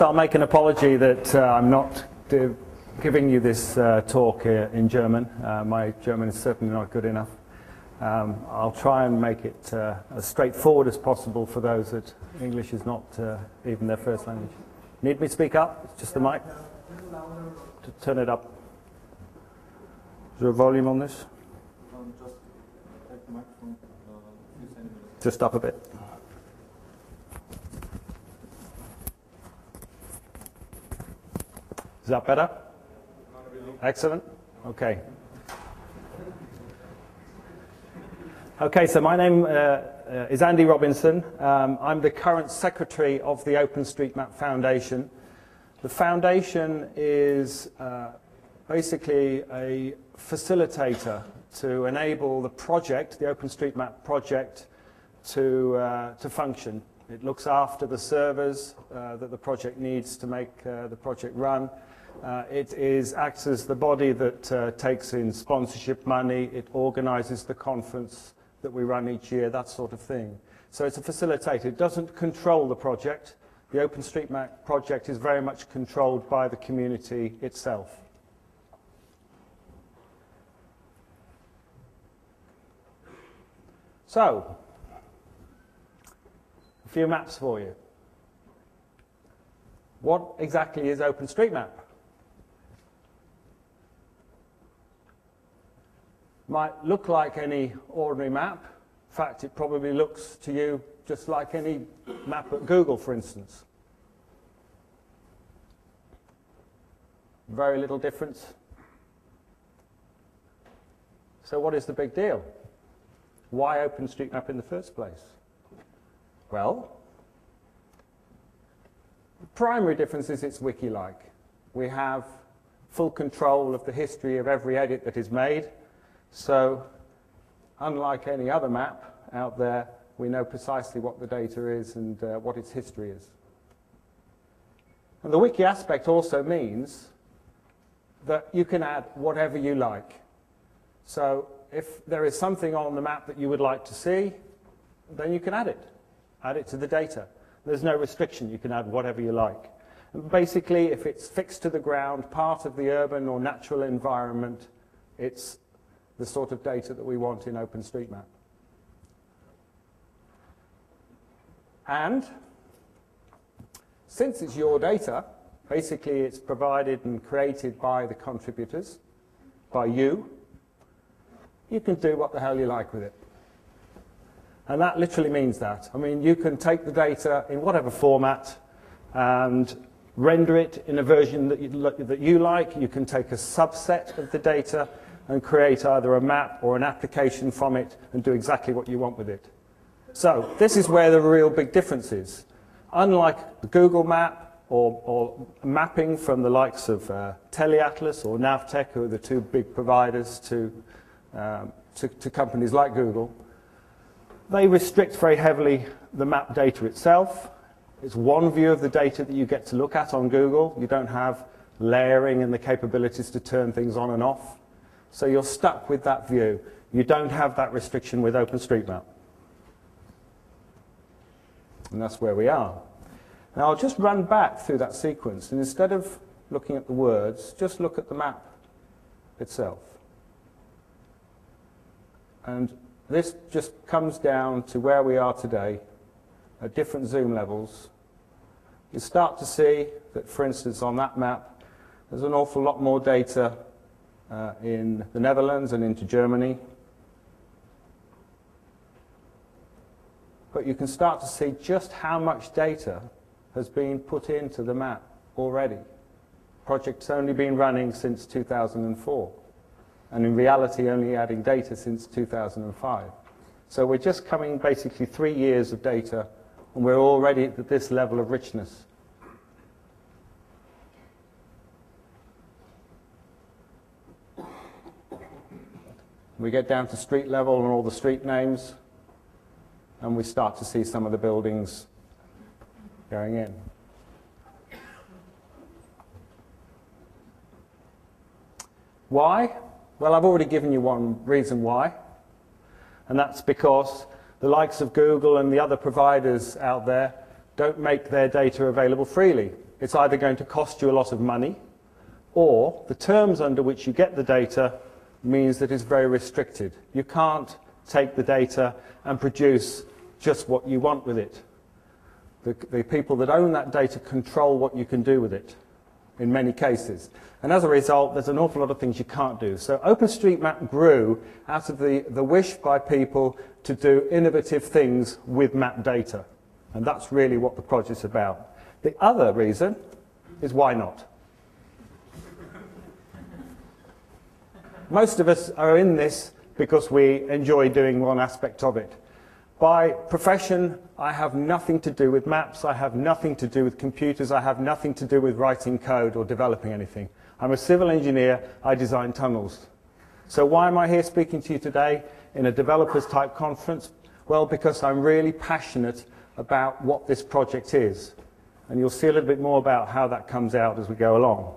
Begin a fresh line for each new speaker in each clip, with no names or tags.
I'll make an apology that I'm not giving you this talk in German. My German is certainly not good enough. I'll try and make it as straightforward as possible for those that English is not even their first language. Need me to speak up? It's just the mic? To turn it up. Is there a volume on this?
Just take the microphone a few centimeters.
Just up a bit. Is that better? Excellent. Okay. Okay, so my name is Andy Robinson. I'm the current secretary of the OpenStreetMap Foundation. The foundation is basically a facilitator to enable the project, the OpenStreetMap project, to function. It looks after the servers that the project needs to make the project run. It acts as the body that takes in sponsorship money. It organizes the conference that we run each year, that sort of thing. So it's a facilitator. It doesn't control the project. The OpenStreetMap project is very much controlled by the community itself. So, a few maps for you. What exactly is OpenStreetMap? Might look like any ordinary map. In fact, it probably looks to you just like any map at Google, for instance. Very little difference. So what is the big deal? Why OpenStreetMap in the first place? Well, the primary difference is it's wiki-like. We have full control of the history of every edit that is made. So, unlike any other map out there, we know precisely what the data is and what its history is. And the wiki aspect also means that you can add whatever you like. So, if there is something on the map that you would like to see, then you can add it to the data. There's no restriction. You can add whatever you like. And basically, if it's fixed to the ground, part of the urban or natural environment, it's the sort of data that we want in OpenStreetMap. And since it's your data, basically it's provided and created by the contributors, by you, you can do what the hell you like with it. And that literally means that. I mean, you can take the data in whatever format and render it in a version that you like. You can take a subset of the data and create either a map or an application from it and do exactly what you want with it. So this is where the real big difference is. Unlike the Google map or mapping from the likes of TeleAtlas or Navteq, who are the two big providers to companies like Google, they restrict very heavily the map data itself. It's one view of the data that you get to look at on Google. You don't have layering and the capabilities to turn things on and off. So you're stuck with that view. You don't have that restriction with OpenStreetMap. And that's where we are. Now I'll just run back through that sequence, and instead of looking at the words, just look at the map itself. And this just comes down to where we are today at different zoom levels. You start to see that, for instance, on that map, there's an awful lot more data in the Netherlands and into Germany. But you can start to see just how much data has been put into the map already. The project's only been running since 2004, and in reality only adding data since 2005. So we're just coming basically 3 years of data, and we're already at this level of richness. We get down to street level and all the street names, and we start to see some of the buildings going in. Why? Well, I've already given you one reason why, and that's because the likes of Google and the other providers out there don't make their data available freely. it's either going to cost you a lot of money, or the terms under which you get the data means that it's very restricted. You can't take the data and produce just what you want with it. The people that own that data control what you can do with it in many cases. And as a result, there's an awful lot of things you can't do. So OpenStreetMap grew out of the wish by people to do innovative things with map data. And that's really what the project's about. The other reason is why not? Most of us are in this because we enjoy doing one aspect of it. By profession, I have nothing to do with maps, I have nothing to do with computers, I have nothing to do with writing code or developing anything. I'm a civil engineer, I design tunnels. So why am I here speaking to you today in a developers type conference? Well, because I'm really passionate about what this project is. And you'll see a little bit more about how that comes out as we go along.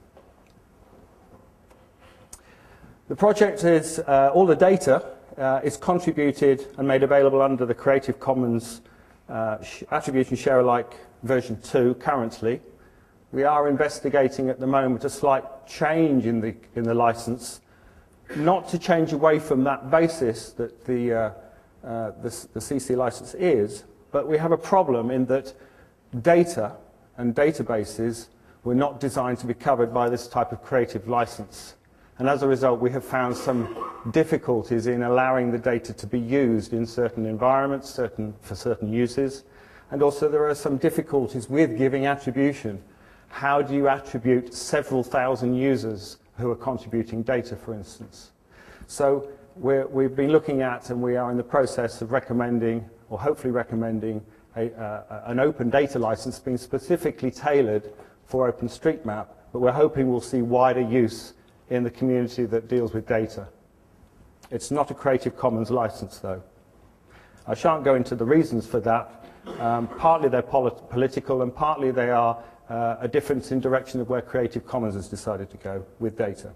The project is, all the data is contributed and made available under the Creative Commons Attribution Share Alike version 2 currently. We are investigating at the moment a slight change in the license, not to change away from that basis that the CC license is, but we have a problem in that data and databases were not designed to be covered by this type of creative license. And as a result, we have found some difficulties in allowing the data to be used in certain environments, for certain uses. And also there are some difficulties with giving attribution. How do you attribute several thousand users who are contributing data, for instance? So we've been looking at, and we are in the process of recommending, or hopefully recommending, an open data license being specifically tailored for OpenStreetMap, but we're hoping we'll see wider use in the community that deals with data. It's not a Creative Commons license, though. I shan't go into the reasons for that. Partly they're political, and partly they are a difference in direction of where Creative Commons has decided to go with data.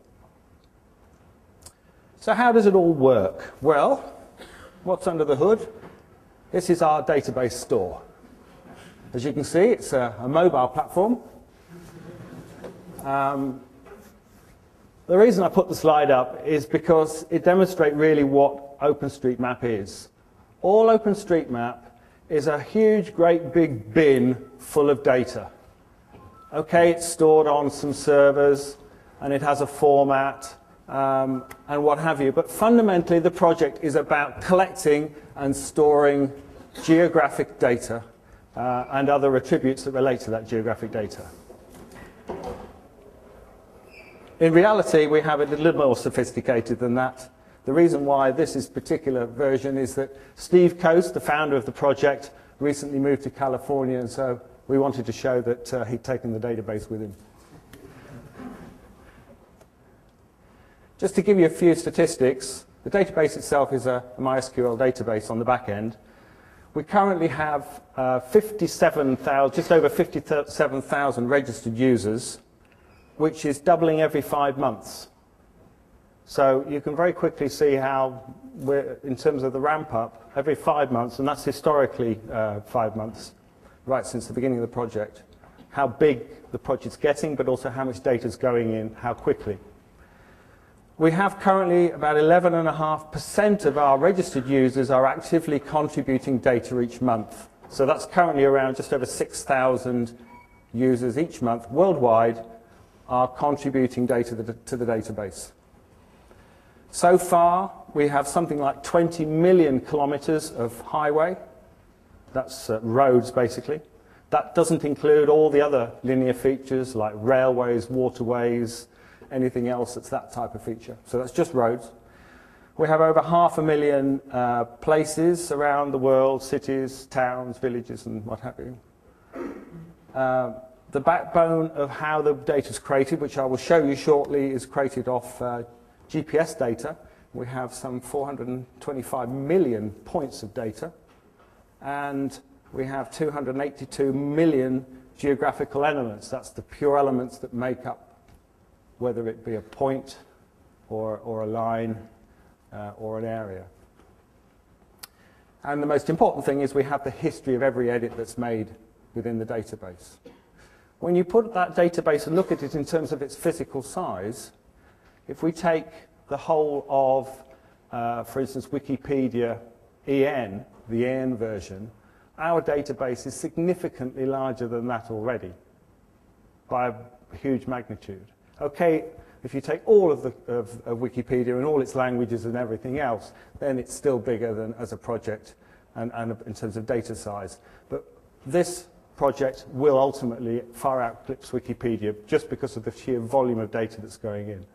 So how does it all work? Well, what's under the hood? This is our database store. As you can see, it's a mobile platform. The reason I put the slide up is because it demonstrates really what OpenStreetMap is. All OpenStreetMap is a huge, great big bin full of data. Okay, it's stored on some servers, and it has a format, and what have you. But fundamentally, the project is about collecting and storing geographic data and other attributes that relate to that geographic data. In reality, we have it a little more sophisticated than that. The reason why this is particular version is that Steve Coast, the founder of the project, recently moved to California, and so we wanted to show that he'd taken the database with him. Just to give you a few statistics, the database itself is a MySQL database on the back end. We currently have 57,000, just over 57,000 registered users, which is doubling every 5 months. So you can very quickly see how we're, in terms of the ramp up, every 5 months, and that's historically 5 months, right since the beginning of the project, how big the project's getting, but also how much data's going in, how quickly. We have currently about 11.5% of our registered users are actively contributing data each month. So that's currently around just over 6,000 users each month worldwide are contributing data to the database. So far, we have something like 20 million kilometers of highway. That's roads, basically. That doesn't include all the other linear features like railways, waterways, anything else that's that type of feature. So that's just roads. We have over 500,000 places around the world, cities, towns, villages, and what have you. The backbone of how the data is created, which I will show you shortly, is created off GPS data. We have some 425 million points of data, and we have 282 million geographical elements. That's the pure elements that make up, whether it be a point or a line or an area. And the most important thing is we have the history of every edit that's made within the database. when you put that database and look at it in terms of its physical size, if we take the whole of, for instance, Wikipedia EN, the EN version, our database is significantly larger than that already by a huge magnitude. Okay, if you take all of Wikipedia and all its languages and everything else, then it's still bigger than as a project and in terms of data size. But this project will ultimately far eclipse Wikipedia just because of the sheer volume of data that's going in.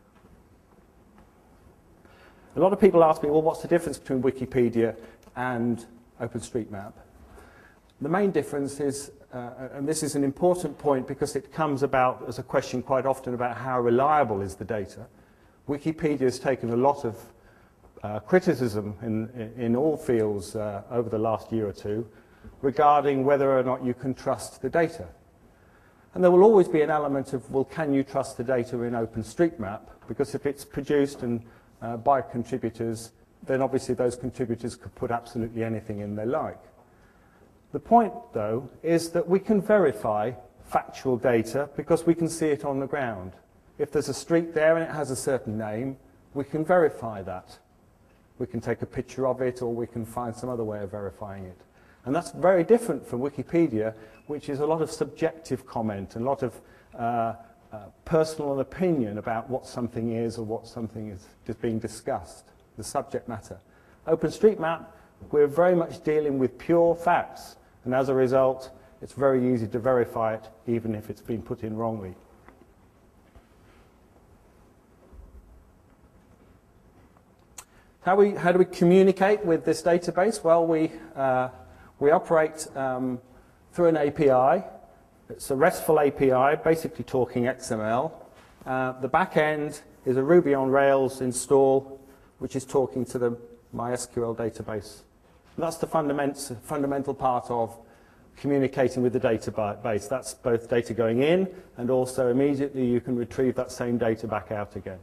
A lot of people ask me, well, what's the difference between Wikipedia and OpenStreetMap? The main difference is, and this is an important point because it comes about as a question quite often about how reliable is the data. Wikipedia has taken a lot of criticism in all fields over the last year or two regarding whether or not you can trust the data. And there will always be an element of, well, can you trust the data in OpenStreetMap? Because if it's produced and by contributors, then obviously those contributors could put absolutely anything in they like. The point, though, is that we can verify factual data because we can see it on the ground. If there's a street there and it has a certain name, we can verify that. We can take a picture of it or we can find some other way of verifying it. And that's very different from Wikipedia, which is a lot of subjective comment and a lot of personal opinion about what something is or what something is just being discussed, the subject matter. OpenStreetMap, we're very much dealing with pure facts, and as a result, it's very easy to verify it, even if it's been put in wrongly. How do we communicate with this database? Well, we operate through an API. It's a RESTful API, basically talking XML. The back end is a Ruby on Rails install, which is talking to the MySQL database. And that's the fundamental part of communicating with the database. That's both data going in, and also immediately you can retrieve that same data back out again.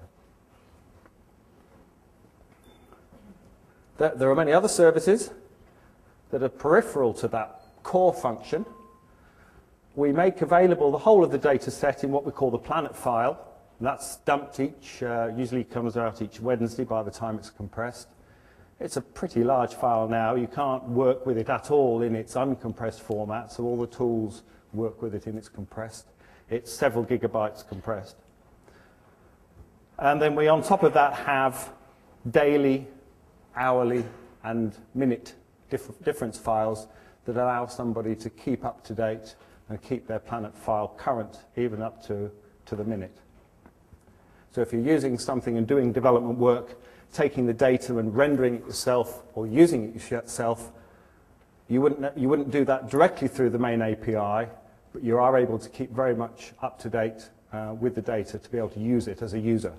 There are many other services that are peripheral to that core function. We make available the whole of the data set in what we call the Planet file. And that's dumped usually comes out each Wednesday by the time it's compressed. It's a pretty large file now. You can't work with it at all in its uncompressed format, so all the tools work with it in its compressed. It's several gigabytes compressed. And then we, on top of that, have daily, hourly, and minute difference files that allow somebody to keep up to date and keep their Planet file current, even up to the minute. So if you're using something and doing development work, taking the data and rendering it yourself or using it yourself, you wouldn't do that directly through the main API, but you are able to keep very much up to date with the data to be able to use it as a user.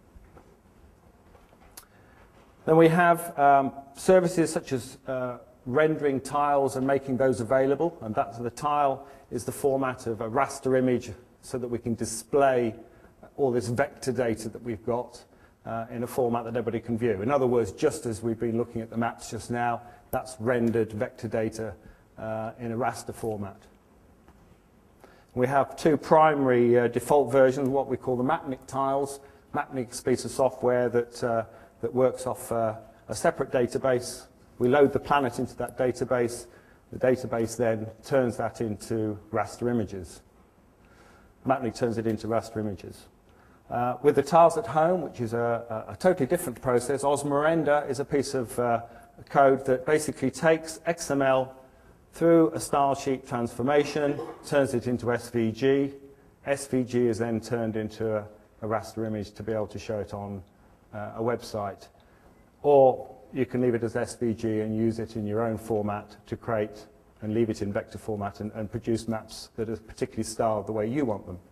Then we have services such as rendering tiles and making those available, and the tile is the format of a raster image so that we can display all this vector data that we've got in a format that everybody can view. In other words, just as we've been looking at the maps just now, that's rendered vector data in a raster format. We have two primary default versions, what we call the Mapnik tiles. Mapnik is a piece of software that works off a separate database. We load the planet into that database. The database then turns that into raster images. Mapnik turns it into raster images. With the tiles at home, which is a totally different process, Osmorender is a piece of code that basically takes XML through a style sheet transformation, turns it into SVG. SVG is then turned into a raster image to be able to show it on a website. Or you can leave it as SVG and use it in your own format to create and leave it in vector format and produce maps that are particularly styled the way you want them.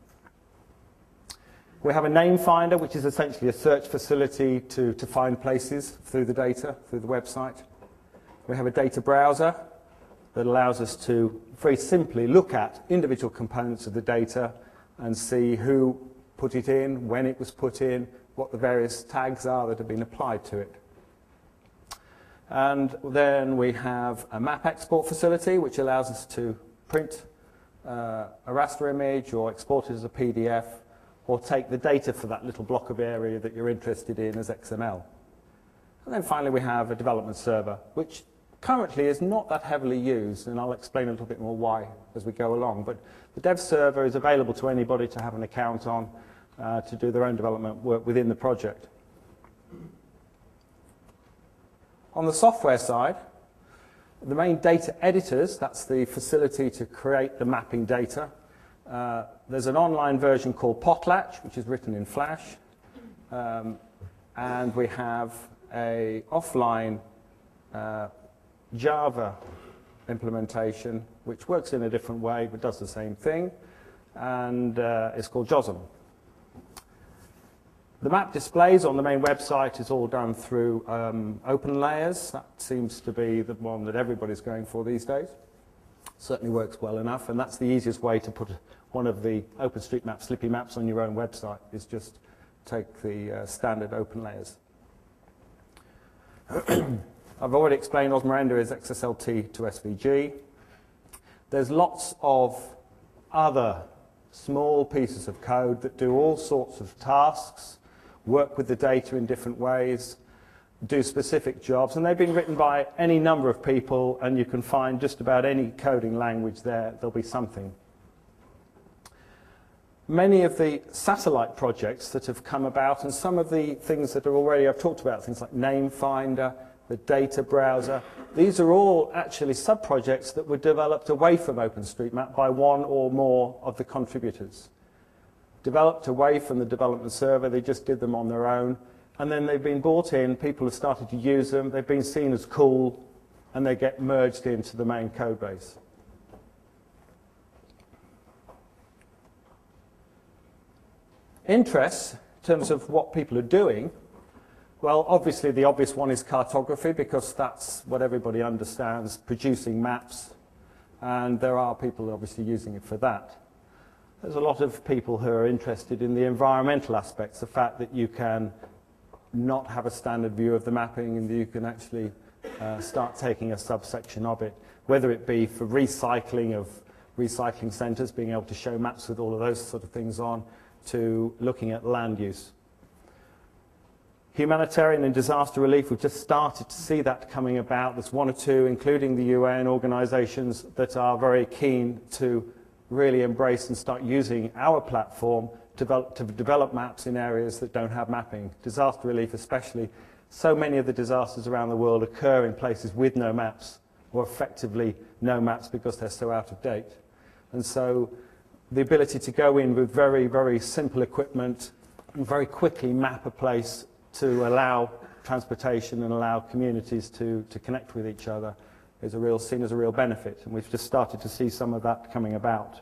We have a name finder, which is essentially a search facility to find places through the data, through the website. We have a data browser that allows us to very simply look at individual components of the data and see who put it in, when it was put in, what the various tags are that have been applied to it. And then we have a map export facility, which allows us to print a raster image or export it as a PDF, or take the data for that little block of area that you're interested in as XML. And then finally we have a development server, which currently is not that heavily used, and I'll explain a little bit more why as we go along. But the dev server is available to anybody to have an account on to do their own development work within the project. On the software side, the main data editors, that's the facility to create the mapping data. There's an online version called Potlatch, which is written in Flash. And we have a offline Java implementation, which works in a different way, but does the same thing. And it's called JOSM. The map displays on the main website is all done through OpenLayers. That seems to be the one that everybody's going for these days. Certainly works well enough, and that's the easiest way to put one of the OpenStreetMap Slippy maps on your own website, is just take the standard OpenLayers. I've already explained Osmorenda is XSLT to SVG. There's lots of other small pieces of code that do all sorts of tasks, work with the data in different ways, do specific jobs, and they've been written by any number of people, and you can find just about any coding language there, there'll be something. Many of the satellite projects that have come about, and some of the things that are already, I've talked about, things like Namefinder, the data browser, these are all actually sub-projects that were developed away from OpenStreetMap by one or more of the contributors. Developed away from the development server, they just did them on their own, and then they've been brought in, people have started to use them, they've been seen as cool, and they get merged into the main code base. Interests, in terms of what people are doing, well, obviously the obvious one is cartography, because that's what everybody understands, producing maps, and there are people obviously using it for that. There's a lot of people who are interested in the environmental aspects, the fact that you can not have a standard view of the mapping and that you can actually start taking a subsection of it, whether it be for recycling of recycling centres, being able to show maps with all of those sort of things on, to looking at land use. Humanitarian and disaster relief, we've just started to see that coming about. There's one or two, including the UN organisations, that are very keen to really embrace and start using our platform to develop maps in areas that don't have mapping. Disaster relief especially. So many of the disasters around the world occur in places with no maps, or effectively no maps because they're so out of date. And so the ability to go in with very, very simple equipment and very quickly map a place to allow transportation and allow communities to connect with each other is seen as a real benefit, and we've just started to see some of that coming about.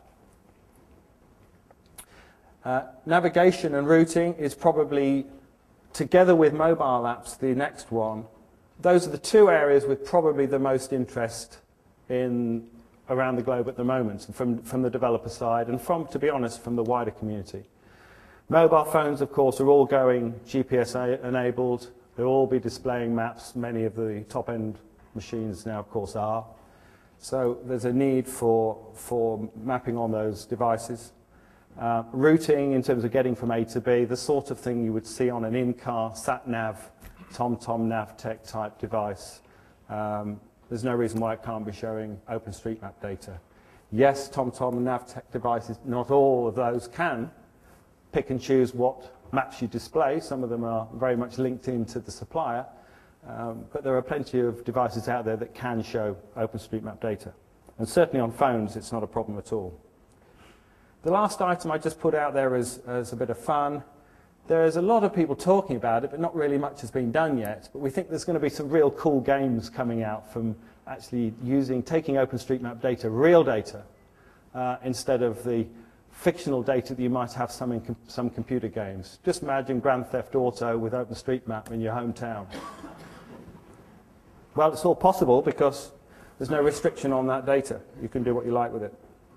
Navigation and routing is probably, together with mobile apps, the next one. Those are the two areas with probably the most interest around the globe at the moment, from the developer side and to be honest, from the wider community. Mobile phones, of course, are all going GPS enabled. They'll all be displaying maps. Many of the top-end machines now, of course, are. So there's a need for mapping on those devices. Routing in terms of getting from A to B, the sort of thing you would see on an in-car sat-nav, TomTom Navtec type device. There's no reason why it can't be showing OpenStreetMap data. Yes, TomTom and Navtec devices, not all of those can pick and choose what maps you display. Some of them are very much linked into the supplier, but there are plenty of devices out there that can show OpenStreetMap data. And certainly on phones, it's not a problem at all. The last item I just put out there as a bit of fun. There's a lot of people talking about it, but not really much has been done yet. But we think there's going to be some real cool games coming out from actually taking OpenStreetMap data, real data, instead of the fictional data that you might have in some computer games. Just imagine Grand Theft Auto with OpenStreetMap in your hometown. Well, it's all possible because there's no restriction on that data. You can do what you like with it.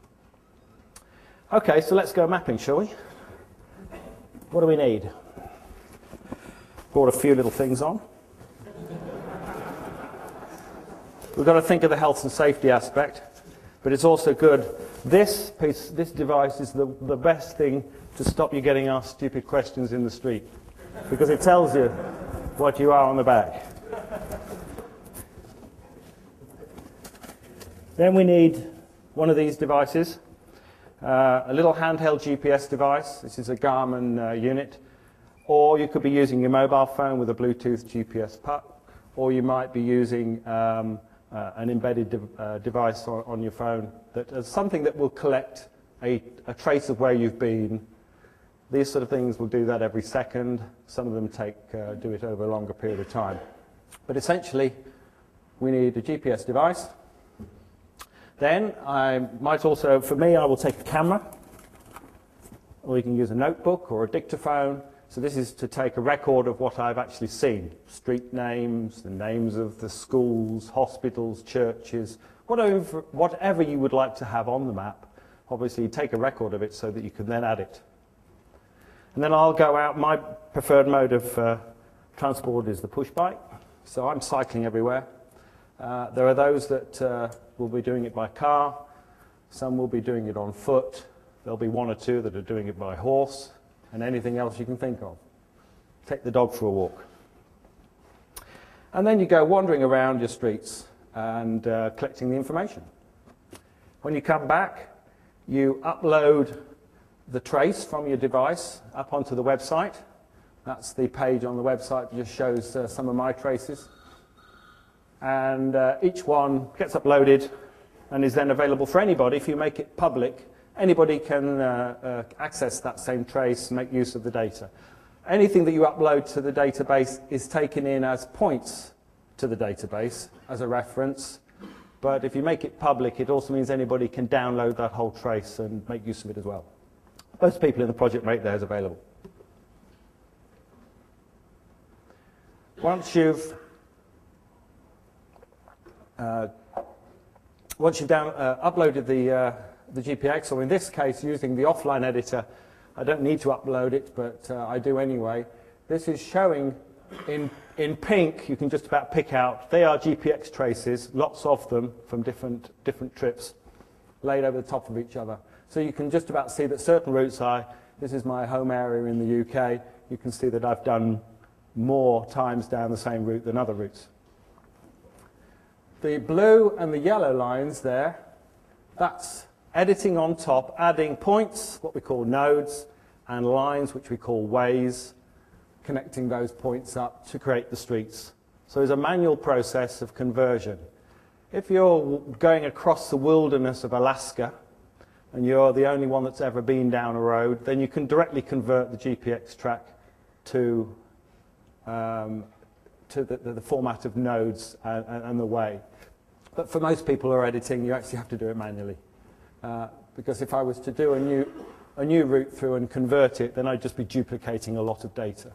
Okay, so let's go mapping, shall we? What do we need? Brought a few little things on. We've got to think of the health and safety aspect. But it's also good. This device is the best thing to stop you getting asked stupid questions in the street, because it tells you what you are on the bag. Then we need one of these devices, a little handheld GPS device. This is a Garmin unit. Or you could be using your mobile phone with a Bluetooth GPS puck, or you might be using an embedded device on your phone that is something that will collect a trace of where you've been. These sort of things will do that every second. Some of them do it over a longer period of time. But essentially, we need a GPS device. Then I might also, for me, I will take a camera, or you can use a notebook or a dictaphone. So this is to take a record of what I've actually seen. Street names, the names of the schools, hospitals, churches, whatever you would like to have on the map. Obviously, take a record of it so that you can then add it. And then I'll go out. My preferred mode of transport is the push bike. So I'm cycling everywhere. There are those that will be doing it by car. Some will be doing it on foot. There'll be one or two that are doing it by horse, and anything else you can think of. Take the dog for a walk. And then you go wandering around your streets and collecting the information. When you come back, you upload the trace from your device up onto the website. That's the page on the website that just shows some of my traces. And each one gets uploaded and is then available for anybody. If you make it public, anybody can access that same trace, make use of the data. Anything that you upload to the database is taken in as points to the database as a reference. But if you make it public, it also means anybody can download that whole trace and make use of it as well. Most people in the project make theirs available. Once you've uploaded the GPX, or in this case using the offline editor, I don't need to upload it, but I do anyway. This is showing in pink. You can just about pick out. They are GPX traces, lots of them from different trips, laid over the top of each other. So you can just about see that certain routes this is my home area in the UK. You can see that I've done more times down the same route than other routes. The blue and the yellow lines there, that's editing on top, adding points, what we call nodes, and lines, which we call ways, connecting those points up to create the streets. So there's a manual process of conversion. If you're going across the wilderness of Alaska, and you're the only one that's ever been down a road, then you can directly convert the GPX track to the format of nodes and the way. But for most people who are editing, you actually have to do it manually. Because if I was to do a new route through and convert it, then I'd just be duplicating a lot of data.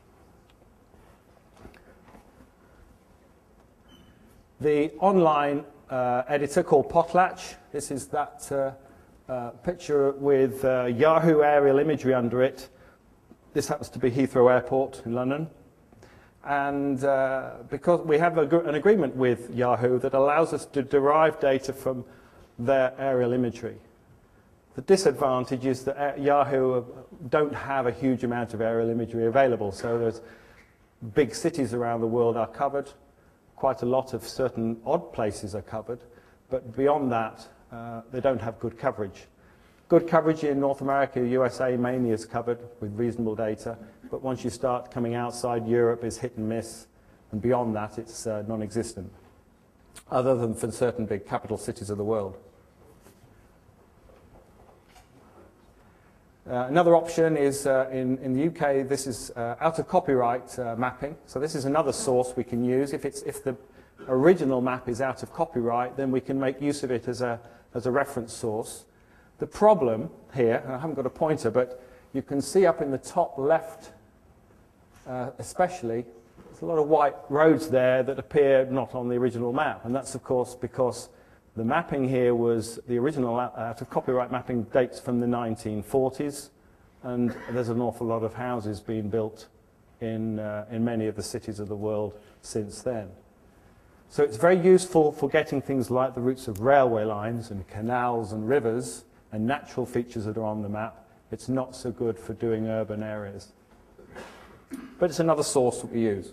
The online editor called Potlatch, this is that picture with Yahoo aerial imagery under it. This happens to be Heathrow Airport in London. And because we have an agreement with Yahoo that allows us to derive data from their aerial imagery. The disadvantage is that Yahoo don't have a huge amount of aerial imagery available. So there's big cities around the world are covered. Quite a lot of certain odd places are covered. But beyond that, they don't have good coverage. Good coverage in North America, USA mainly is covered with reasonable data. But once you start coming outside Europe, it's hit and miss. And beyond that, it's non-existent, other than for certain big capital cities of the world. Another option is, in the UK, this is out of copyright mapping. So this is another source we can use. If the original map is out of copyright, then we can make use of it as a reference source. The problem here, and I haven't got a pointer, but you can see up in the top left especially, there's a lot of white roads there that appear not on the original map. And that's, of course, because the mapping here was, the original out of copyright mapping dates from the 1940s, and there's an awful lot of houses being built in many of the cities of the world since then. So it's very useful for getting things like the routes of railway lines and canals and rivers and natural features that are on the map. It's not so good for doing urban areas. But it's another source that we use.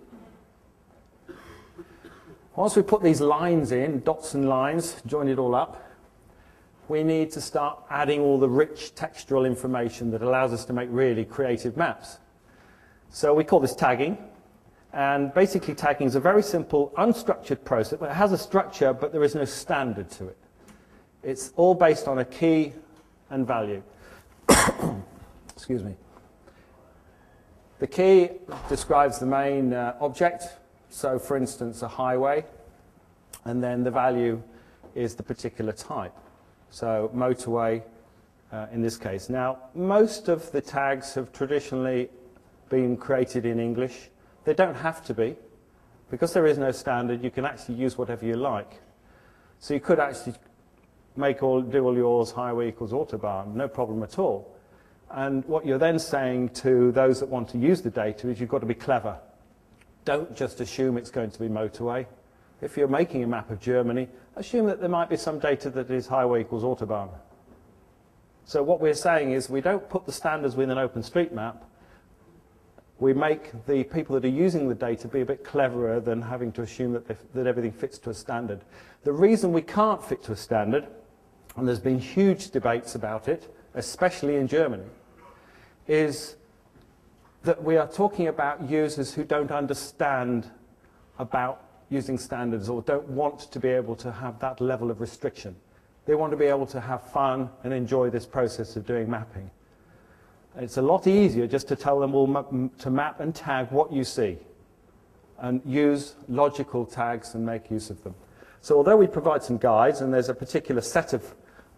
Once we put these lines in, dots and lines, join it all up, we need to start adding all the rich textual information that allows us to make really creative maps. So we call this tagging. And basically tagging is a very simple, unstructured process. It has a structure, but there is no standard to it. It's all based on a key and value. Excuse me. The key describes the main object. So, for instance, a highway. And then the value is the particular type. So, motorway in this case. Now, most of the tags have traditionally been created in English. They don't have to be. Because there is no standard, you can actually use whatever you like. So you could actually do all yours highway equals autobahn, no problem at all. And what you're then saying to those that want to use the data is you've got to be clever. Don't just assume it's going to be motorway. If you're making a map of Germany, assume that there might be some data that is highway equals autobahn. So what we're saying is we don't put the standards within OpenStreetMap. We make the people that are using the data be a bit cleverer than having to assume that everything fits to a standard. The reason we can't fit to a standard, and there's been huge debates about it, especially in Germany, is that we are talking about users who don't understand about using standards or don't want to be able to have that level of restriction. They want to be able to have fun and enjoy this process of doing mapping. It's a lot easier just to tell them to map and tag what you see and use logical tags and make use of them. So although we provide some guides, and there's a particular set of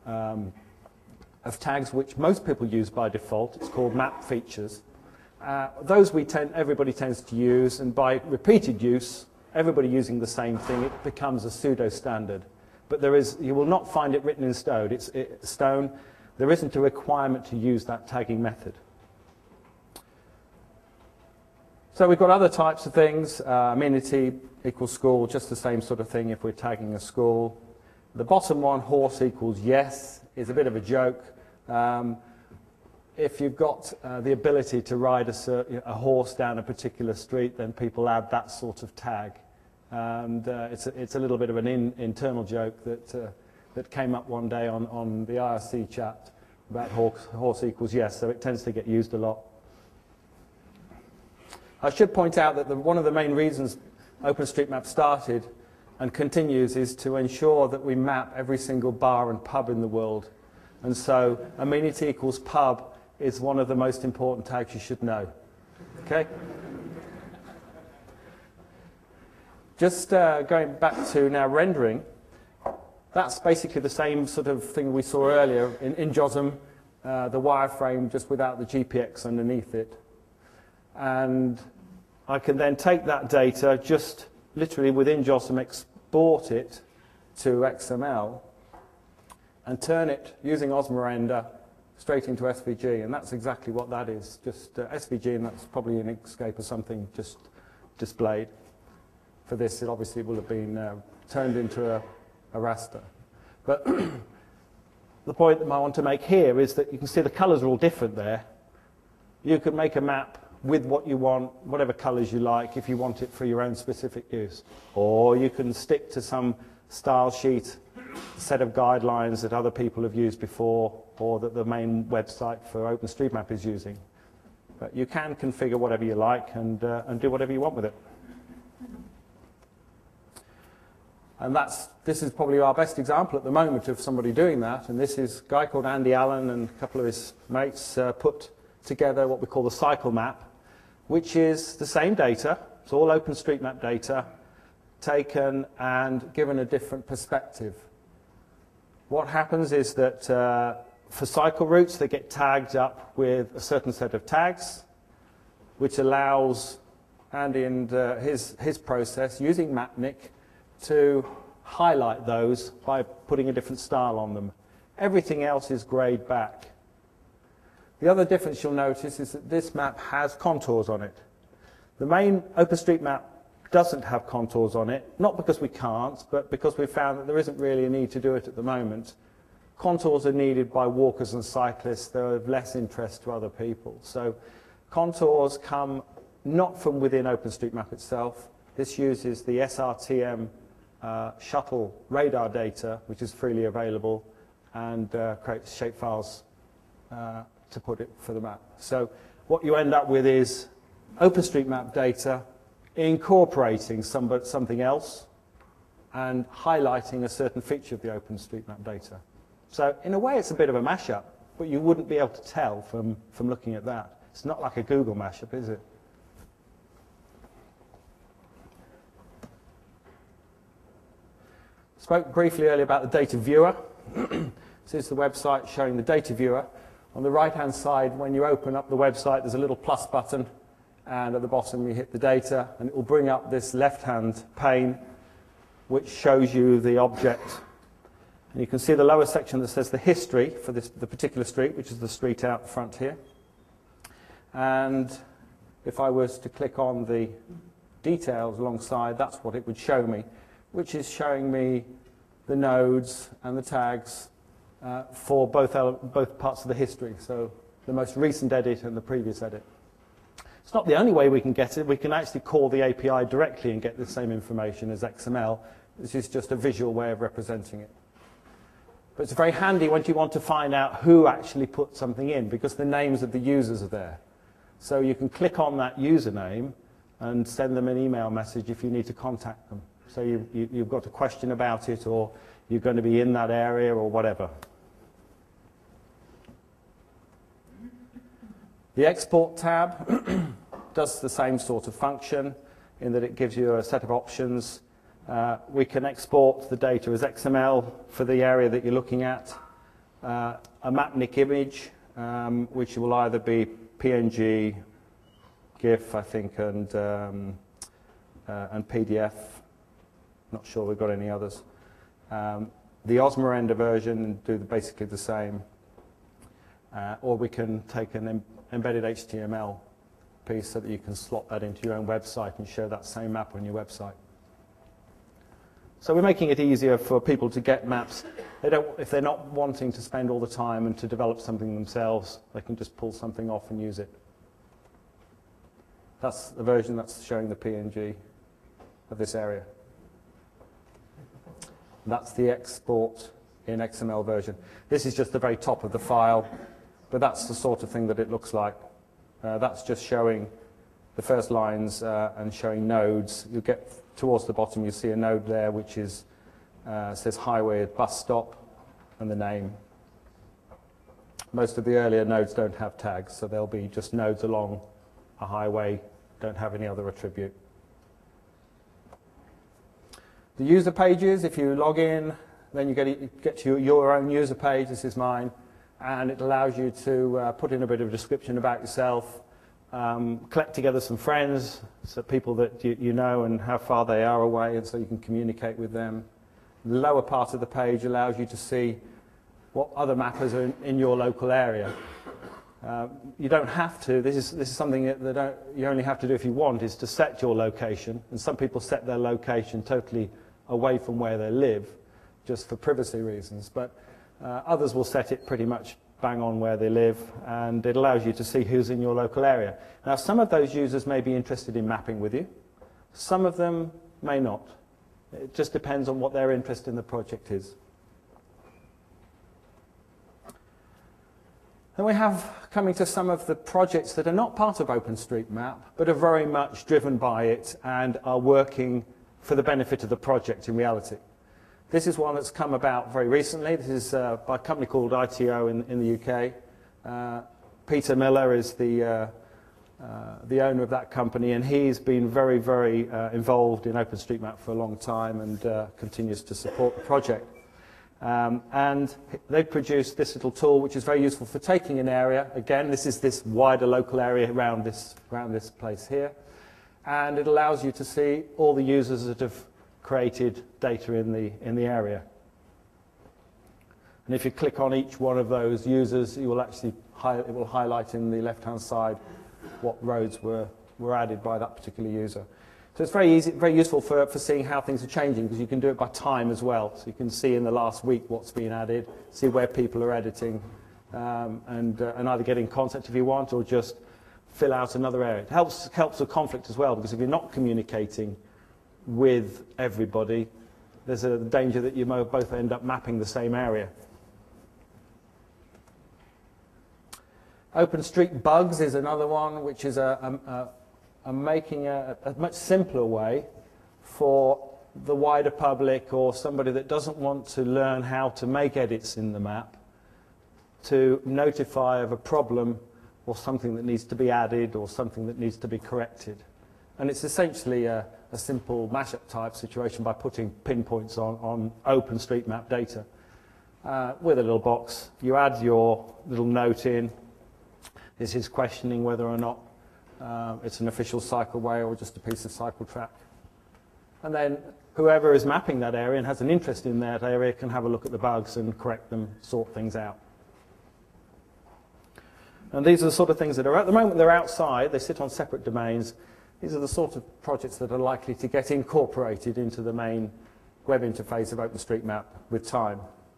tags which most people use by default, it's called map features. Those everybody tends to use, and by repeated use, everybody using the same thing, it becomes a pseudo-standard. But you will not find it written in stone. There isn't a requirement to use that tagging method. So we've got other types of things. Amenity equals school, just the same sort of thing if we're tagging a school. The bottom one, horse equals yes, is a bit of a joke. If you've got the ability to ride a horse down a particular street, then people add that sort of tag. And it's a little bit of an internal joke that came up one day on the IRC chat about horse equals yes, so it tends to get used a lot. I should point out that one of the main reasons OpenStreetMap started and continues is to ensure that we map every single bar and pub in the world. And so amenity equals pub is one of the most important tags you should know. Okay? Just going back to now rendering, that's basically the same sort of thing we saw earlier in JOSM, the wireframe just without the GPX underneath it. And I can then take that data, just literally within JOSM, export it to XML, and turn it, using Osmorender, straight into SVG. And that's exactly what that is, just SVG, and that's probably an Inkscape or something just displayed. For this, it obviously will have been turned into a raster. But the point that I want to make here is that you can see the colors are all different there. You could make a map with what you want, whatever colors you like, if you want it for your own specific use. Or you can stick to some style sheet, set of guidelines that other people have used before, or that the main website for OpenStreetMap is using. But you can configure whatever you like and do whatever you want with it. And this is probably our best example at the moment of somebody doing that. And this is a guy called Andy Allen and a couple of his mates put together what we call the cycle map, which is the same data. It's all OpenStreetMap data taken and given a different perspective. What happens is that for cycle routes, they get tagged up with a certain set of tags, which allows Andy and his process using Mapnik to highlight those by putting a different style on them. Everything else is grayed back. The other difference you'll notice is that this map has contours on it. The main OpenStreetMap doesn't have contours on it, not because we can't, but because we've found that there isn't really a need to do it at the moment. Contours are needed by walkers and cyclists. They're of less interest to other people. So contours come not from within OpenStreetMap itself. This uses the SRTM shuttle radar data, which is freely available, and creates shapefiles to put it for the map. So what you end up with is OpenStreetMap data incorporating something else and highlighting a certain feature of the OpenStreetMap data. So in a way it's a bit of a mashup, but you wouldn't be able to tell from looking at that. It's not like a Google mashup, is it? Spoke briefly earlier about the data viewer. This is the website showing the data viewer. On the right-hand side, when you open up the website, there's a little plus button, and at the bottom you hit the data, and it will bring up this left-hand pane, which shows you the object. And you can see the lower section that says the history for the particular street, which is the street out front here. And if I was to click on the details alongside, that's what it would show me, which is showing me the nodes and the tags for both parts of the history, so the most recent edit and the previous edit. It's not the only way we can get it. We can actually call the API directly and get the same information as XML. This is just a visual way of representing it. But it's very handy when you want to find out who actually put something in, because the names of the users are there. So you can click on that username and send them an email message if you need to contact them. So you've got a question about it, or you're going to be in that area, or whatever. The export tab does the same sort of function in that it gives you a set of options. We can export the data as XML for the area that you're looking at, a mapnik image, which will either be PNG, GIF, I think, and PDF. Not sure we've got any others. The Osmo version do basically the same. Or we can take an embedded HTML piece so that you can slot that into your own website and show that same map on your website. So we're making it easier for people to get maps. If they're not wanting to spend all the time and to develop something themselves, they can just pull something off and use it. That's the version that's showing the PNG of this area. That's the export in XML version. This is just the very top of the file, but that's the sort of thing that it looks like. That's just showing the first lines and showing nodes. You get towards the bottom, you see a node there which is says highway bus stop and the name. Most of the earlier nodes don't have tags, so they'll be just nodes along a highway, don't have any other attribute. The user pages, if you log in, then you get to your own user page. This is mine, and it allows you to put in a bit of a description about yourself, collect together some friends, so people that you know and how far they are away, and so you can communicate with them. The lower part of the page allows you to see what other mappers are in your local area. You don't have to. This is something that you only have to do if you want, is to set your location. And some people set their location totally away from where they live, just for privacy reasons. But others will set it pretty much bang on where they live, and it allows you to see who's in your local area. Now, some of those users may be interested in mapping with you. Some of them may not. It just depends on what their interest in the project is. Then we have coming to some of the projects that are not part of OpenStreetMap, but are very much driven by it and are working for the benefit of the project in reality. This is one that's come about very recently. This is by a company called ITO in the UK. Peter Miller is the owner of that company, and he's been very, very involved in OpenStreetMap for a long time and continues to support the project. And they've produced this little tool which is very useful for taking an area. Again, this is this wider local area around this place here. And it allows you to see all the users that have created data in the area. And if you click on each one of those users, you will actually it will highlight in the left-hand side what roads were added by that particular user. So it's very easy, very useful for seeing how things are changing, because you can do it by time as well. So you can see in the last week what's been added, see where people are editing, and either get in contact if you want, or just fill out another area. It helps with conflict as well, because if you're not communicating with everybody, there's a danger that you might both end up mapping the same area. OpenStreetBugs is another one, which is making a much simpler way for the wider public or somebody that doesn't want to learn how to make edits in the map to notify of a problem or something that needs to be added or something that needs to be corrected. And it's essentially a simple mashup type situation by putting pinpoints on OpenStreetMap data with a little box. You add your little note in. This is questioning whether or not it's an official cycleway or just a piece of cycle track. And then whoever is mapping that area and has an interest in that area can have a look at the bugs and correct them, sort things out. And these are the sort of things that are, at the moment, they're outside, they sit on separate domains. These are the sort of projects that are likely to get incorporated into the main web interface of OpenStreetMap with time.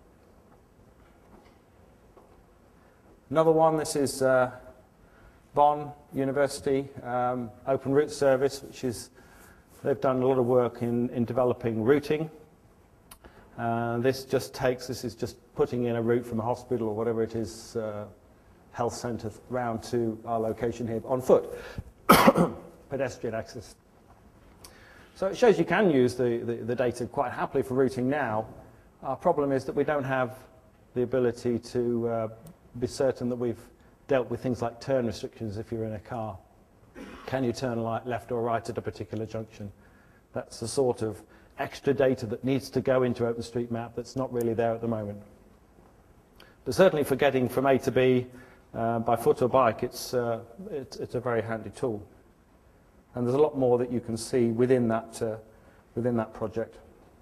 Another one, this is Bonn University Open Route Service, which is, they've done a lot of work in developing routing. This is just putting in a route from a hospital or whatever it is, health centre round to our location here on foot. Pedestrian access. So it shows you can use the data quite happily for routing now. Our problem is that we don't have the ability to be certain that we've dealt with things like turn restrictions if you're in a car. Can you turn left or right at a particular junction? That's the sort of extra data that needs to go into OpenStreetMap that's not really there at the moment. But certainly for getting from A to B by foot or bike, it's a very handy tool. And there's a lot more that you can see within that project.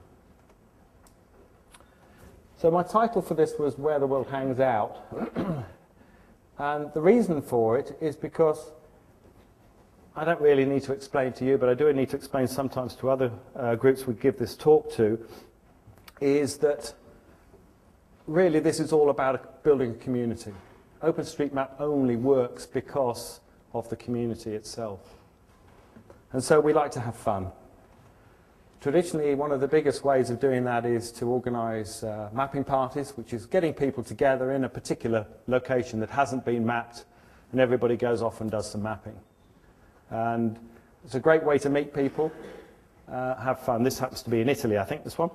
So my title for this was Where the World Hangs Out. And the reason for it is because I don't really need to explain to you, but I do need to explain sometimes to other groups we give this talk to, is that really this is all about building a community. OpenStreetMap only works because of the community itself. And so we like to have fun. Traditionally, one of the biggest ways of doing that is to organise mapping parties, which is getting people together in a particular location that hasn't been mapped, and everybody goes off and does some mapping. And it's a great way to meet people, have fun. This happens to be in Italy, I think, this one.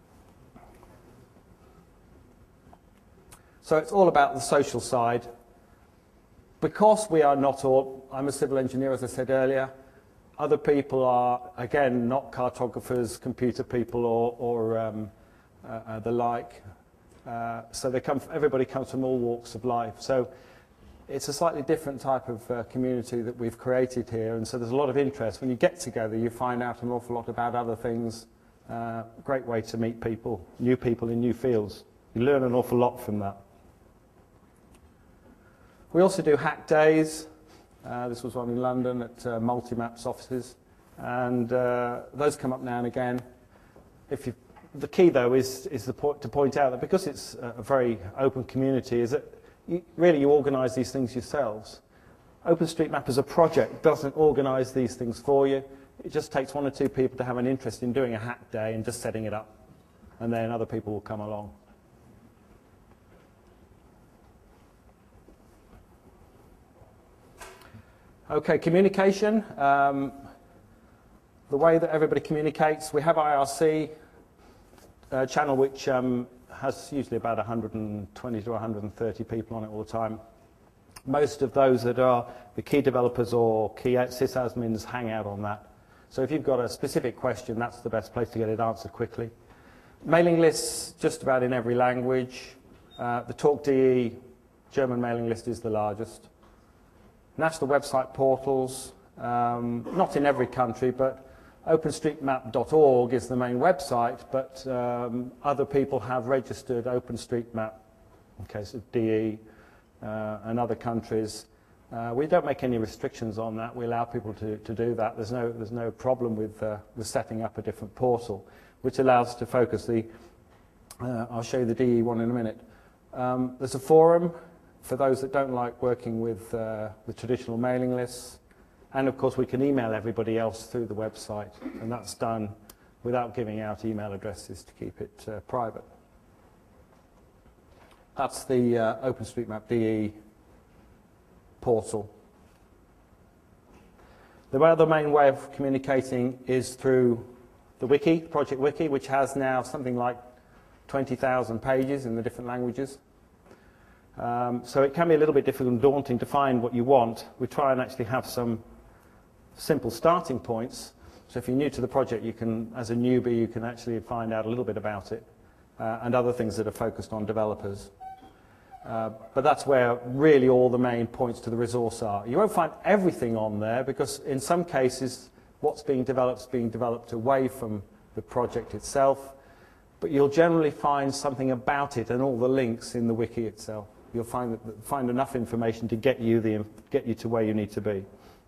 So it's all about the social side. Because we are not all, I'm a civil engineer, as I said earlier. Other people are, again, not cartographers, computer people, or the like. So everybody comes from all walks of life. So it's a slightly different type of community that we've created here, and so there's a lot of interest. When you get together, you find out an awful lot about other things. Great way to meet people in new fields. You learn an awful lot from that. We also do hack days. This was one in London at Multimap's offices, and those come up now and again. The key, though, is to point out that because it's a very open community, is that you organise these things yourselves. OpenStreetMap as a project doesn't organise these things for you. It just takes one or two people to have an interest in doing a hack day and just setting it up, and then other people will come along. Okay, communication. The way that everybody communicates, we have IRC channel which has usually about 120 to 130 people on it all the time. Most of those that are the key developers or key sysadmins hang out on that. So if you've got a specific question, that's the best place to get it answered quickly. Mailing lists just about in every language. The TalkDE German mailing list is the largest. National website portals, not in every country, but OpenStreetMap.org is the main website, but other people have registered OpenStreetMap in case of DE and other countries We don't make any restrictions on that. We allow people to do that. There's no problem with setting up a different portal, which allows us to focus the. I'll show you the DE one in a minute. There's a forum for those that don't like working with traditional mailing lists, and of course we can email everybody else through the website, and that's done without giving out email addresses to keep it private. That's the OpenStreetMap DE portal. The other main way of communicating is through the wiki, Project Wiki, which has now something like 20,000 pages in the different languages. So it can be a little bit difficult and daunting to find what you want. We try and actually have some simple starting points. So if you're new to the project, you can, as a newbie, you can actually find out a little bit about it and other things that are focused on developers. But that's where really all the main points to the resource are. You won't find everything on there because in some cases what's being developed is being developed away from the project itself, but you'll generally find something about it and all the links in the wiki itself. You'll find enough information to get you to where you need to be.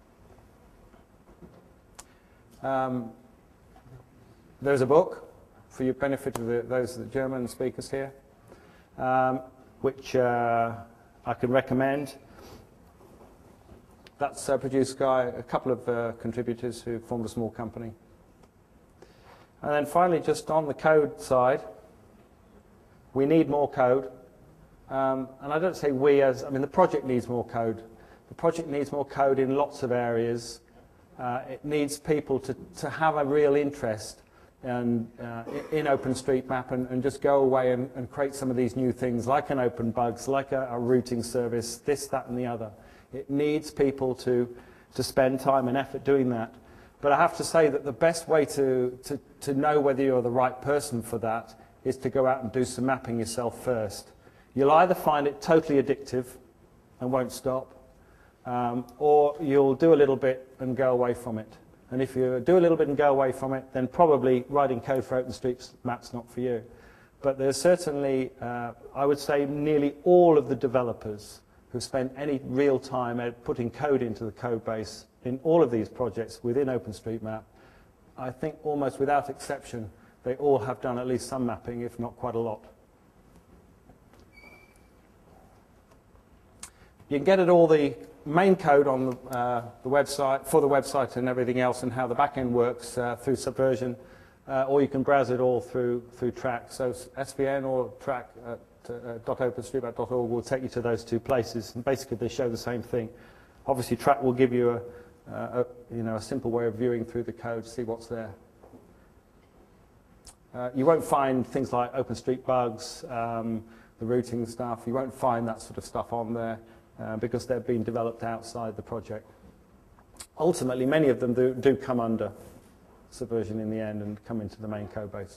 There's a book for your benefit of those of the German speakers here, which I can recommend. That's produced by a couple of contributors who formed a small company. And then finally, just on the code side, we need more code. And I don't say we as, I mean the project needs more code. The project needs more code in lots of areas. It needs people to have a real interest in OpenStreetMap and just go away and create some of these new things like an OpenBugs, like a routing service, this, that and the other. It needs people to spend time and effort doing that. But I have to say that the best way to know whether you're the right person for that is to go out and do some mapping yourself first. You'll either find it totally addictive and won't stop, or you'll do a little bit and go away from it. And if you do a little bit and go away from it, then probably writing code for OpenStreetMap's not for you. But there's certainly, I would say, nearly all of the developers who spent any real time at putting code into the code base in all of these projects within OpenStreetMap, I think almost without exception, they all have done at least some mapping, if not quite a lot. You can get at all the main code on the website, for the website and everything else, and how the backend works through Subversion, or you can browse it all through Track. So SVN or Track at .openstreetmap.org will take you to those two places, and basically they show the same thing. Obviously, Track will give you a simple way of viewing through the code, see what's there. You won't find things like OpenStreetBugs, the routing stuff. You won't find that sort of stuff on there because they're being developed outside the project. Ultimately, many of them do come under Subversion in the end and come into the main code base.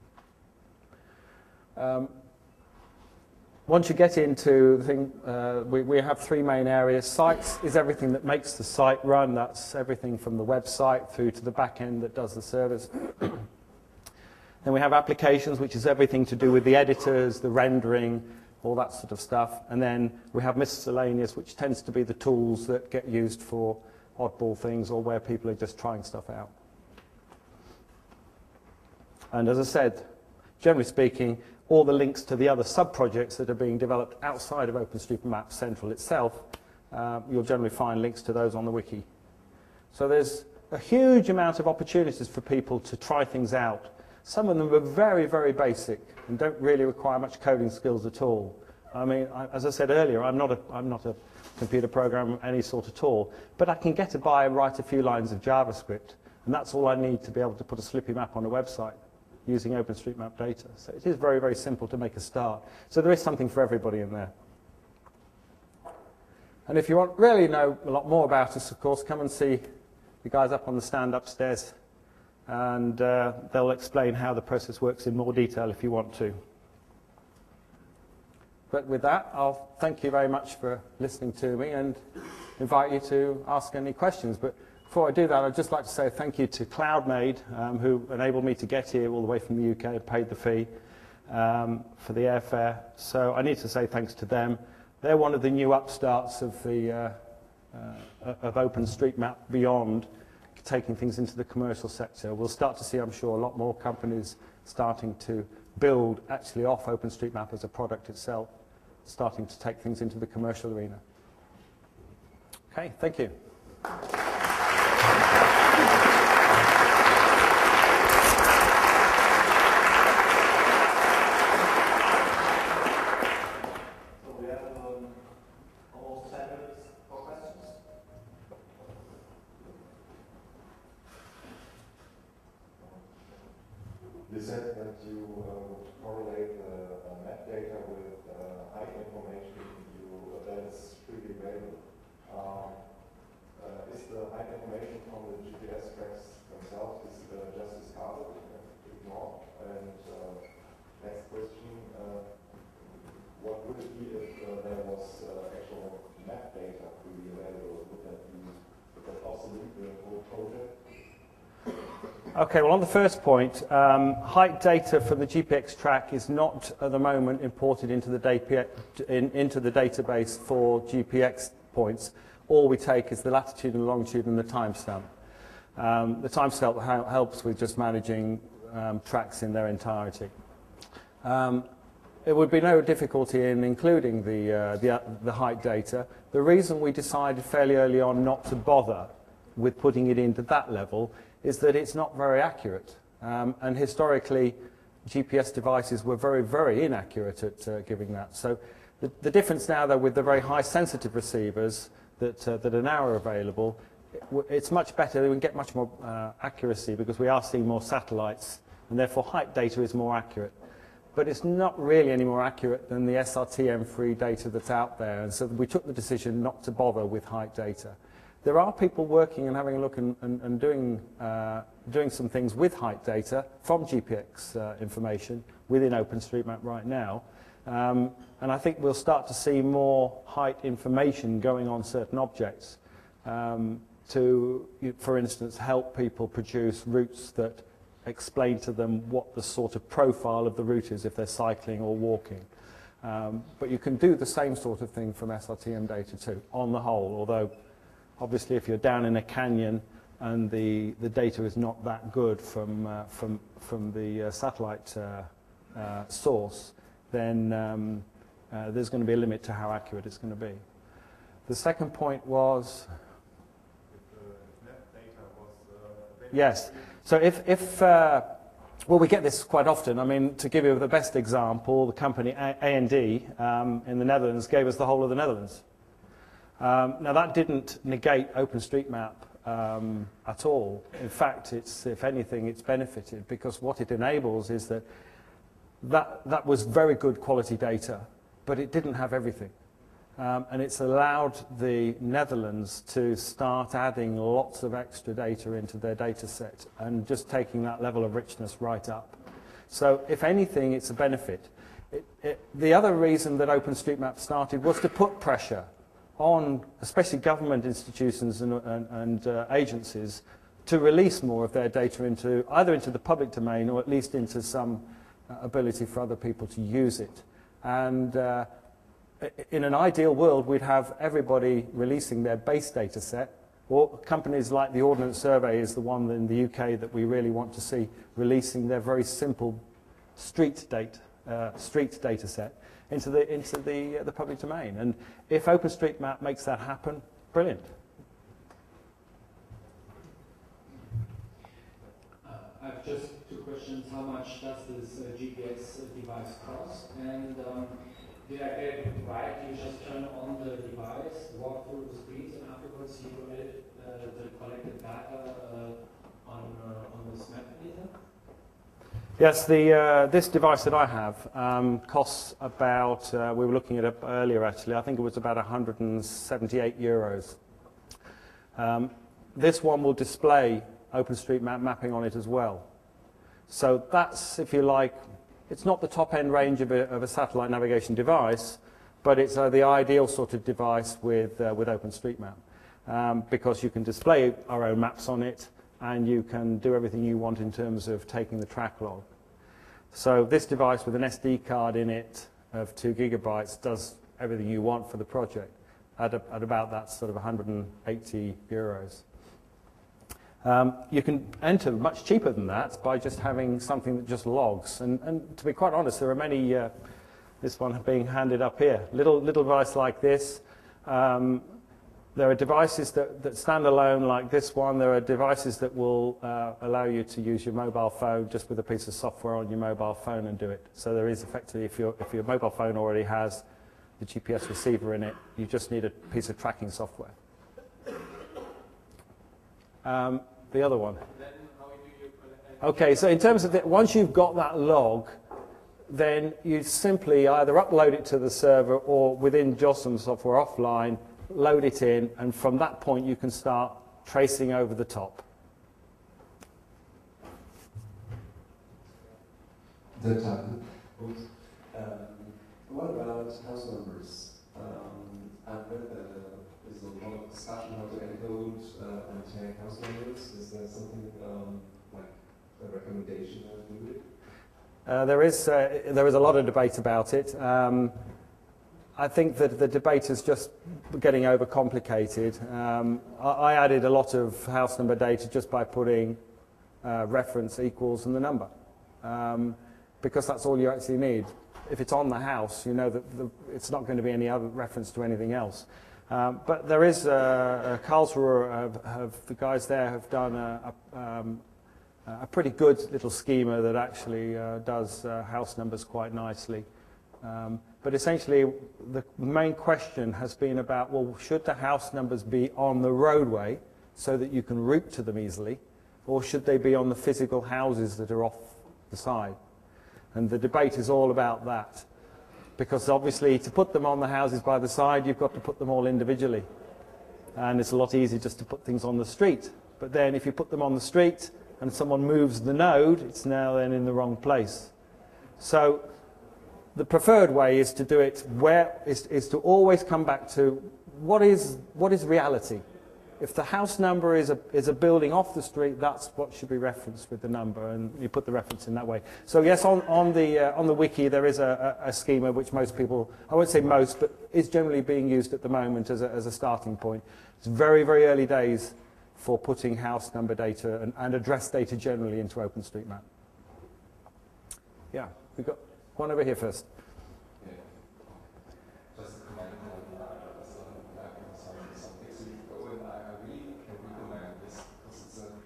Once you get into the thing, we have three main areas. Sites is everything that makes the site run. That's everything from the website through to the back end that does the service. Then we have applications, which is everything to do with the editors, the rendering, all that sort of stuff. And then we have miscellaneous, which tends to be the tools that get used for oddball things or where people are just trying stuff out. And as I said, generally speaking, all the links to the other sub-projects that are being developed outside of OpenStreetMap Central itself, you'll generally find links to those on the wiki. So there's a huge amount of opportunities for people to try things out. Some of them are very, very basic and don't really require much coding skills at all. I mean, as I said earlier, I'm not a computer programmer of any sort at all, but I can get by and write a few lines of JavaScript, and that's all I need to be able to put a Slippy map on a website using OpenStreetMap data. So it is very, very simple to make a start. So there is something for everybody in there. And if you want really know a lot more about us, of course, come and see the guys up on the stand upstairs, and they'll explain how the process works in more detail if you want to. But with that, I'll thank you very much for listening to me and invite you to ask any questions. But before I do that, I'd just like to say thank you to CloudMade, who enabled me to get here all the way from the UK and paid the fee for the airfare. So I need to say thanks to them. They're one of the new upstarts of the of OpenStreetMap beyond taking things into the commercial sector. We'll start to see, I'm sure, a lot more companies starting to build actually off OpenStreetMap as a product itself, starting to take things into the commercial arena. Okay, thank you.
You said that you would correlate map data with height information that is freely available. Is the height information from the GPS tracks themselves just discarded, ignored? And next question, what would it be if there was actual map data freely available? Would that obsolete the whole project?
Okay, well on the first point, height data from the GPX track is not at the moment imported into the database for GPX points. All we take is the latitude and longitude and the timestamp. The timestamp helps with just managing tracks in their entirety. There would be no difficulty in including the height data. The reason we decided fairly early on not to bother with putting it into that level is that it's not very accurate. And historically, GPS devices were very, very inaccurate at giving that. So the difference now, though, with the very high sensitive receivers that are now available, it's much better. We can get much more accuracy because we are seeing more satellites, and therefore height data is more accurate. But it's not really any more accurate than the SRTM-free data that's out there. And so we took the decision not to bother with height data. There are people working and having a look and doing some things with height data from GPX information within OpenStreetMap right now. And I think we'll start to see more height information going on certain objects to, for instance, help people produce routes that explain to them what the sort of profile of the route is if they're cycling or walking. But you can do the same sort of thing from SRTM data too, on the whole, although obviously, if you're down in a canyon and the data is not that good from the satellite source, then there's going to be a limit to how accurate it's going to be. The second point was... Yes. So well, we get this quite often. I mean, to give you the best example, the company A&D in the Netherlands gave us the whole of the Netherlands. Now that didn't negate OpenStreetMap at all. In fact, if anything, it's benefited because what it enables is that was very good quality data, but it didn't have everything. And it's allowed the Netherlands to start adding lots of extra data into their data set and just taking that level of richness right up. So if anything, it's a benefit. The other reason that OpenStreetMap started was to put pressure on especially government institutions and agencies to release more of their data either into the public domain or at least into some ability for other people to use it. And in an ideal world, we'd have everybody releasing their base data set, or companies like the Ordnance Survey is the one in the UK that we really want to see releasing their very simple street data set into the public domain. And if OpenStreetMap makes that happen, brilliant.
I have just two questions. How much does this GPS device cost? And did I get it right? You just turn on the device, walk through the screens, and afterwards you edit the collected data on this map data?
Yes, this device that I have costs about, we were looking at it earlier actually, I think it was about 178 euros. This one will display OpenStreetMap mapping on it as well. So that's, if you like, it's not the top end range of a satellite navigation device, but it's the ideal sort of device with OpenStreetMap because you can display our own maps on it, and you can do everything you want in terms of taking the track log. So this device with an SD card in it of 2 gigabytes does everything you want for the project. at about that sort of 180 euros. You can enter much cheaper than that by just having something that just logs. And to be quite honest, there are many, this one being handed up here, little device like this. There are devices that stand alone like this one. There are devices that will allow you to use your mobile phone just with a piece of software on your mobile phone and do it. So there is effectively, if your mobile phone already has the GPS receiver in it, you just need a piece of tracking software. The other one. Okay, so in terms of once you've got that log, then you simply either upload it to the server or within Jostens software offline, load it in, and from that point you can start tracing over the top.
What about house numbers? I've read that there's a lot of discussion how to encode and tag house numbers. Is there something like a recommendation how to do it?
There is a lot of debate about it. I think that the debate is just getting overcomplicated. I added a lot of house number data just by putting reference equals and the number, because that's all you actually need. If it's on the house, you know that it's not going to be any other reference to anything else. But there is Karlsruhe, the guys there have done a pretty good little schema that actually does house numbers quite nicely. But essentially, the main question has been about, well, should the house numbers be on the roadway so that you can route to them easily, or should they be on the physical houses that are off the side? And the debate is all about that. Because obviously, to put them on the houses by the side, you've got to put them all individually. And it's a lot easier just to put things on the street. But then if you put them on the street and someone moves the node, it's now then in the wrong place. So the preferred way is to do it is to always come back to what is reality. If the house number is a building off the street, that's what should be referenced with the number, and you put the reference in that way. So yes, on the wiki there is a schema which most people, I won't say most, but is generally being used at the moment as a starting point. It's very, very early days for putting house number data and address data generally into OpenStreetMap. Yeah, we've got one over here first.
Just a comment some weeks ago, and I really can recommend this because it's an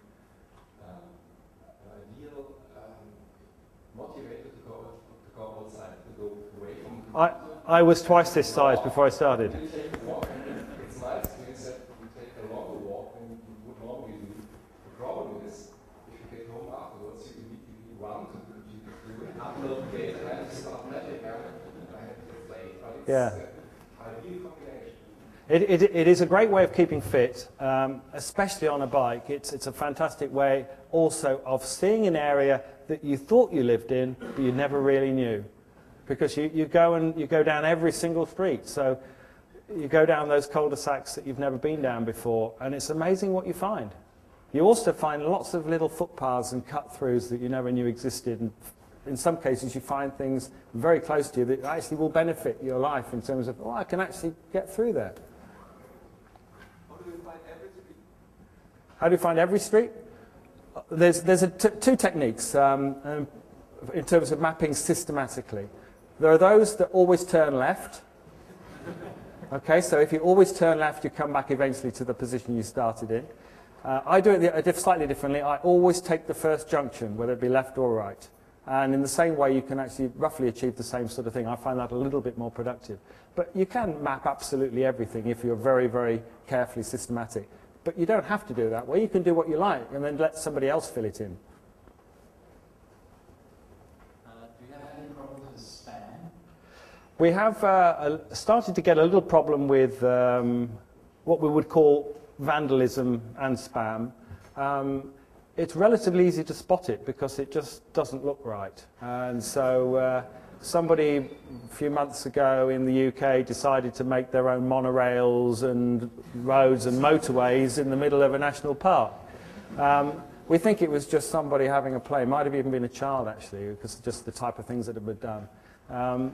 ideal motivator to go outside, to go away from.
I was twice this size before I started.
You take a walk, and it's nice means that you take a longer walk than you would normally do. The problem is, if you get home afterwards, you run to you upload data and start mapping out. I have to play, but it's ideal combination.
It is a great way of keeping fit, especially on a bike. It's a fantastic way also of seeing an area that you thought you lived in, but you never really knew. Because you go down every single street. So you go down those cul-de-sacs that you've never been down before, and it's amazing what you find. You also find lots of little footpaths and cut-throughs that you never knew existed. And in some cases, you find things very close to you that actually will benefit your life in terms of, oh, I can actually get through there.
How do you find every street?
How do you find every street? There's two techniques in terms of mapping systematically. There are those that always turn left. Okay, so if you always turn left, you come back eventually to the position you started in. I do it slightly differently. I always take the first junction, whether it be left or right. And in the same way, you can actually roughly achieve the same sort of thing. I find that a little bit more productive. But you can map absolutely everything if you're very, very carefully systematic. But you don't have to do that way. You can do what you like and then let somebody else fill it in.
Do you have any problem with spam?
We have started to get a little problem with what we would call vandalism and spam. It's relatively easy to spot it because it just doesn't look right. And so somebody a few months ago in the UK decided to make their own monorails and roads and motorways in the middle of a national park. We think it was just somebody having a play. It might have even been a child, actually, because just the type of things that have been done.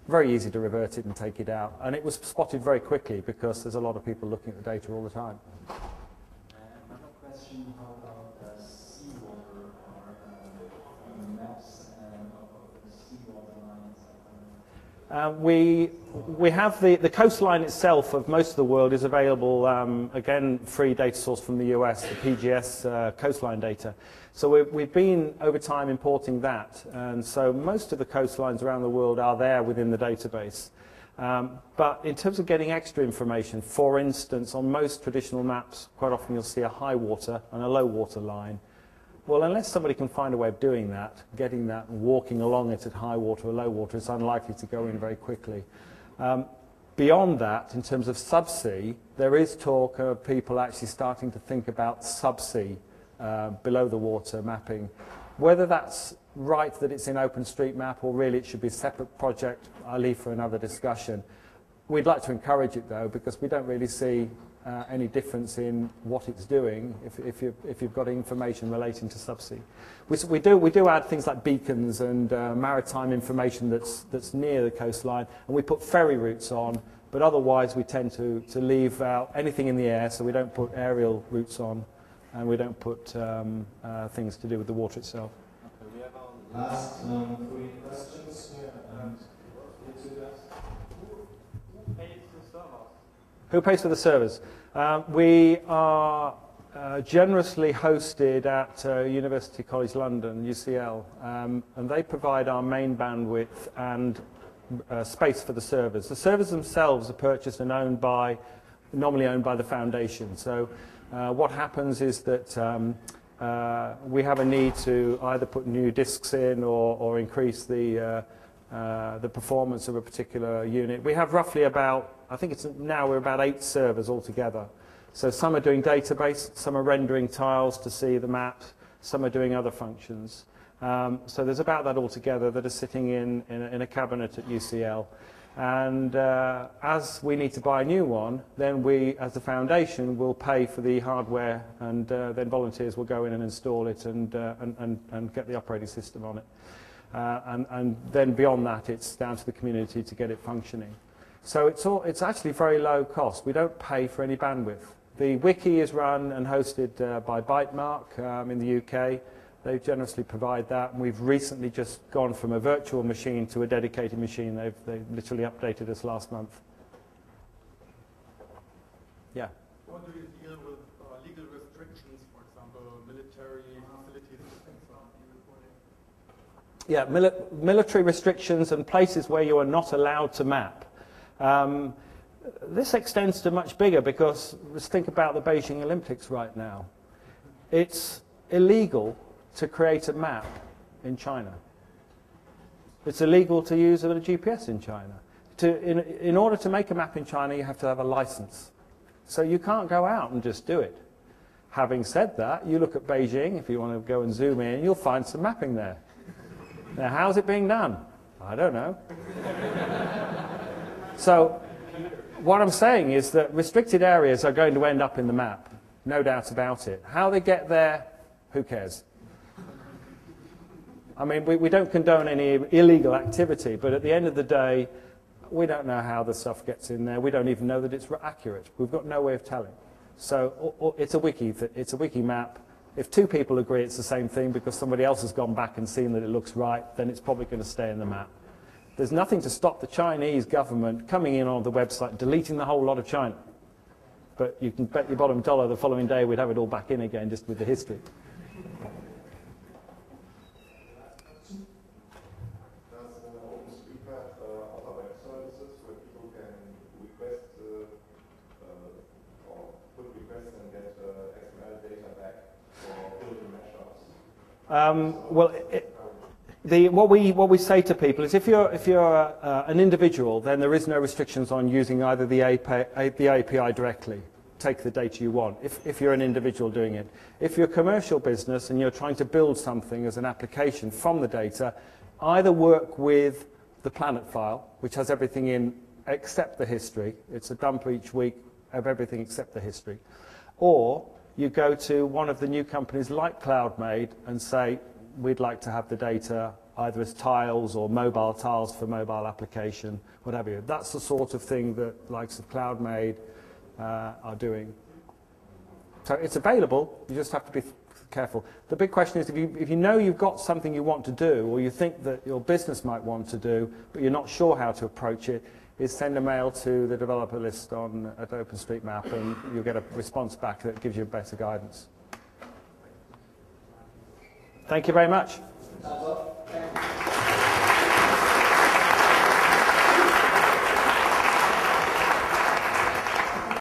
very easy to revert it and take it out. And it was spotted very quickly because there's a lot of people looking at the data all the time.
Another question, how about seawater or maps of seawater lines?
We have the coastline itself of most of the world is available, again, free data source from the US, the PGS coastline data. So we've been, over time, importing that. And so most of the coastlines around the world are there within the database. But in terms of getting extra information, for instance, on most traditional maps, quite often you'll see a high water and a low water line. Well, unless somebody can find a way of doing that, getting that and walking along it at high water or low water, it's unlikely to go in very quickly. Beyond that, in terms of subsea, there is talk of people actually starting to think about subsea, below the water mapping. Whether that's right that it's in OpenStreetMap or really it should be a separate project, I'll leave for another discussion. We'd like to encourage it though, because we don't really see any difference in what it's doing if you've got information relating to subsea. We do add things like beacons and maritime information that's near the coastline, and we put ferry routes on, but otherwise we tend to leave out anything in the air, so we don't put aerial routes on, and we don't put things to do with the water itself.
Okay, we have our last 3 questions here, and you two guys.
Who pays for the servers? We are generously hosted at University College London, UCL, and they provide our main bandwidth and space for the servers. The servers themselves are purchased and normally owned by the foundation. So what happens is that we have a need to either put new disks in or increase the performance of a particular unit. We have roughly about, I think we're about 8 servers altogether. So some are doing database, some are rendering tiles to see the maps, some are doing other functions. So there's about that altogether that are sitting in a cabinet at UCL. And as we need to buy a new one, then we, as the foundation, will pay for the hardware, and then volunteers will go in and install it and get the operating system on it. And then beyond that, it's down to the community to get it functioning. So it's actually very low cost. We don't pay for any bandwidth. The wiki is run and hosted by Bytemark in the UK. They generously provide that, and we've recently just gone from a virtual machine to a dedicated machine. They literally updated us last month. Yeah?
How do you deal with legal restrictions, for example, military facilities and things like that?
Yeah, military restrictions and places where you are not allowed to map. This extends to much bigger, because let's think about the Beijing Olympics right now. It's illegal to create a map in China. It's illegal to use a GPS in China. In order to make a map in China, you have to have a license. So you can't go out and just do it. Having said that, you look at Beijing, if you want to go and zoom in, you'll find some mapping there. Now, how's it being done? I don't know. So what I'm saying is that restricted areas are going to end up in the map, no doubt about it. How they get there, who cares? I mean, we don't condone any illegal activity, but at the end of the day, we don't know how the stuff gets in there. We don't even know that it's accurate. We've got no way of telling. So it's a wiki map. If 2 people agree it's the same thing because somebody else has gone back and seen that it looks right, then it's probably going to stay in the map. There's nothing to stop the Chinese government coming in on the website, deleting the whole lot of China. But you can bet your bottom dollar the following day we'd have it all back in again, just with the history.
Does OpenStreetMap offer web services where people can request or put requests and get XML data back for building mashups?
Well, what we say to people is if you're an individual, then there is no restrictions on using either the API directly. Take the data you want, if you're an individual doing it. If you're a commercial business and you're trying to build something as an application from the data, either work with the Planet file, which has everything in except the history. It's a dump each week of everything except the history. Or you go to one of the new companies like CloudMade and say, we'd like to have the data either as tiles or mobile tiles for mobile application, whatever. That's the sort of thing that likes of CloudMade are doing. So it's available, you just have to be careful. The big question is if you know you've got something you want to do, or you think that your business might want to do, but you're not sure how to approach it, is send a mail to the developer list at OpenStreetMap, and you'll get a response back that gives you better guidance. Thank you very much.